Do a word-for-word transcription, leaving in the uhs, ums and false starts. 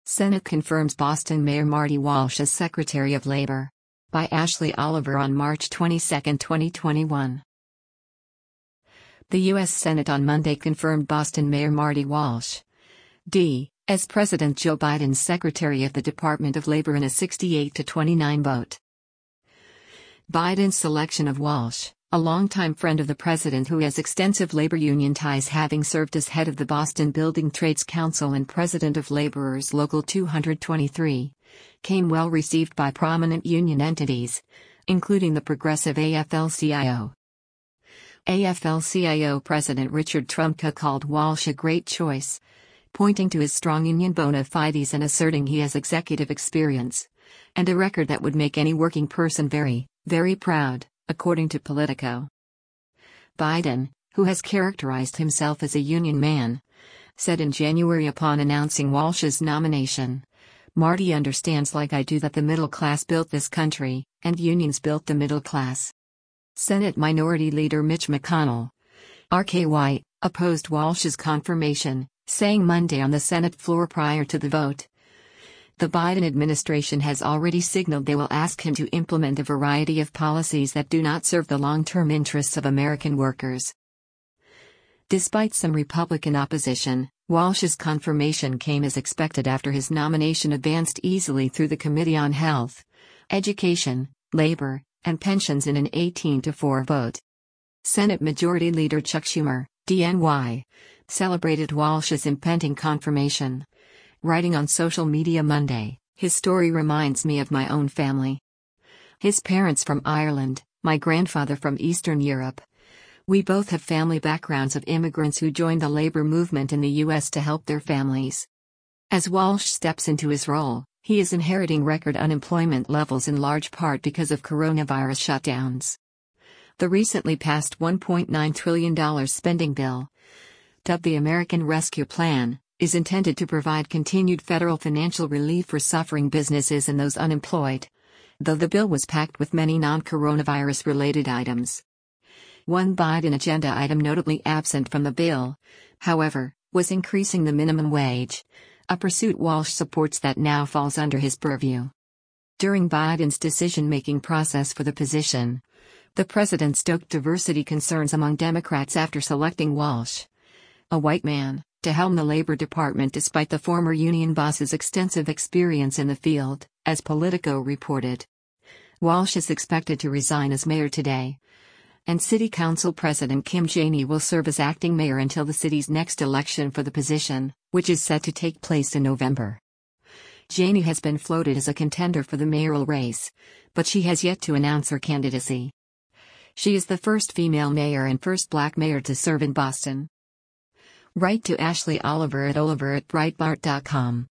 Senate confirms Boston Mayor Marty Walsh as Secretary of Labor. By Ashley Oliver on March twenty-second, twenty twenty-one. The U S Senate on Monday confirmed Boston Mayor Marty Walsh, D, as President Joe Biden's Secretary of the Department of Labor in a sixty-eight to twenty-nine vote. Biden's selection of Walsh, a longtime friend of the president who has extensive labor union ties, having served as head of the Boston Building Trades Council and president of Laborers Local two twenty-three, came well received by prominent union entities, including the progressive A F L C I O. A F L C I O President Richard Trumka called Walsh a great choice, pointing to his strong union bona fides and asserting he has executive experience and a record that would make any working person very, very proud, according to Politico. Biden, who has characterized himself as a union man, said in January upon announcing Walsh's nomination, "Marty understands like I do that the middle class built this country, and unions built the middle class." Senate Minority Leader Mitch McConnell, R K Y, opposed Walsh's confirmation, saying Monday on the Senate floor prior to the vote, "The Biden administration has already signaled they will ask him to implement a variety of policies that do not serve the long-term interests of American workers." Despite some Republican opposition, Walsh's confirmation came as expected after his nomination advanced easily through the Committee on Health, Education, Labor, and Pensions in an eighteen to four vote. Senate Majority Leader Chuck Schumer, D N Y, celebrated Walsh's impending confirmation, writing on social media Monday, "His story reminds me of my own family. His parents from Ireland, my grandfather from Eastern Europe. We both have family backgrounds of immigrants who joined the labor movement in the U S to help their families." As Walsh steps into his role, he is inheriting record unemployment levels in large part because of coronavirus shutdowns. The recently passed one point nine trillion dollars spending bill, dubbed the American Rescue Plan, is intended to provide continued federal financial relief for suffering businesses and those unemployed, though the bill was packed with many non-coronavirus-related items. One Biden agenda item notably absent from the bill, however, was increasing the minimum wage, a pursuit Walsh supports that now falls under his purview. During Biden's decision-making process for the position, the president stoked diversity concerns among Democrats after selecting Walsh, a white man, to helm the Labor Department despite the former union boss's extensive experience in the field, as Politico reported. Walsh is expected to resign as mayor today, and City Council President Kim Janey will serve as acting mayor until the city's next election for the position, which is set to take place in November. Janey has been floated as a contender for the mayoral race, but she has yet to announce her candidacy. She is the first female mayor and first black mayor to serve in Boston. Write to Ashley Oliver at oliver at breitbart dot com.